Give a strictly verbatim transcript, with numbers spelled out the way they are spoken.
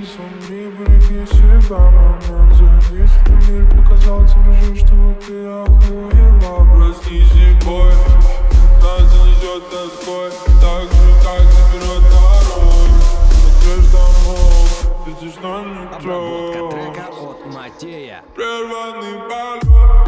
Смотри, береги себя, момент завис. Этот мир показал тебе жизнь, что ты охуела. Проснись, бой, нас занесет тоской, так же, как заберет дорог. Смотришь домов, видишь на метро. Обработка трека от Матея. Прерванный полет.